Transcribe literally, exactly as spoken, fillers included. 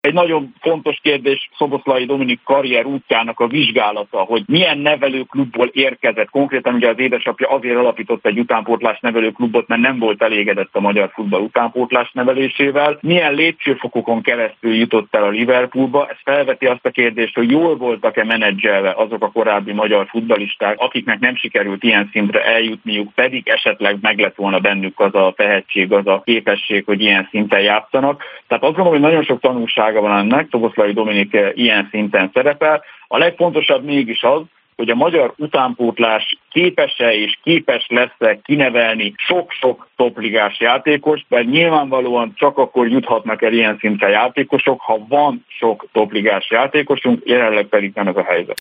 Egy nagyon fontos kérdés Szoboszlai Dominik karrier útjának a vizsgálata, hogy milyen nevelőklubból érkezett. Konkrétan ugye az édesapja azért alapított egy utánpótlás nevelőklubot, mert nem volt elégedett a magyar futball utánpótlás nevelésével. Milyen lépcsőfokokon keresztül jutott el a Liverpoolba? Ez felveti azt a kérdést, hogy jól voltak-e menedzselve azok a korábbi magyar futballisták, akiknek nem sikerült ilyen szintre eljutniuk, pedig esetleg meg lett volna bennük az a tehetség, az a képesség, hogy ilyen szinten játszanak. Tehát azt gondolom, hogy nagyon sok tanulsága van ennek, Szoboszlai Dominik ilyen szinten szerepel. A legfontosabb mégis az, hogy a magyar utánpótlás képes-e és képes lesz-e kinevelni sok-sok topligás játékos, mert nyilvánvalóan csak akkor juthatnak el ilyen szinten játékosok, ha van sok topligás játékosunk, jelenleg pedig nem ez a helyzet.